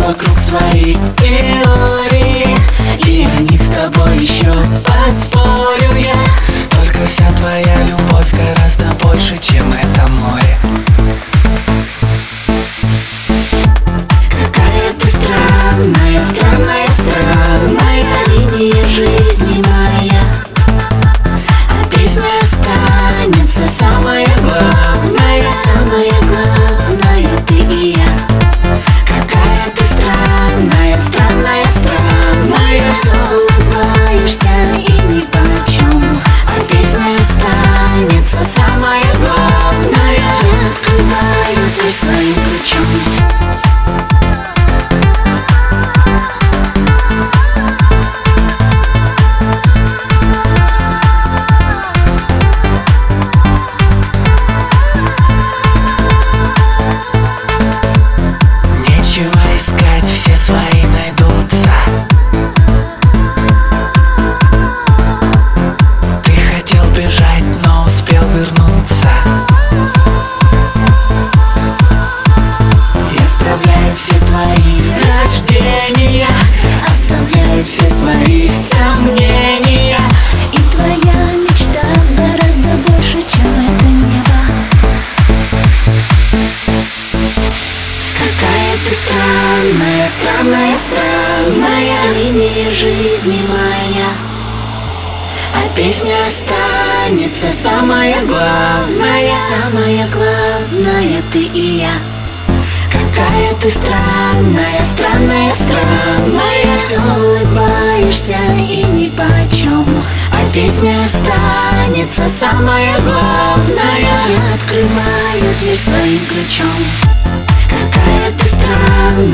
вокруг свои теории, и они с тобой еще поспорю я. Только вся твоя любовь гораздо больше, чем это море. Какая ты странная, странная, странная линия жизни моя. А песня останется самая главная, самая главная ты и я. Какая ты странная, странная, странная, все улыбаешься и нипочем. А песня останется самая главная. Я открываю дверь своим ключом. Искать, все свои найдутся. Ты хотел бежать, но успел вернуться. Я справляю все твои рождения, оставляю все свои сомнения. И твоя мечта гораздо больше, чем это небо. Какая ты странная, странная, странная линия жизни моя. А песня останется самая главная, самая главная ты и я. Какая ты странная, странная, странная, все улыбаешься и нипочем. А песня останется самая главная. Я открываю дверь своим ключом. Какая ты странная,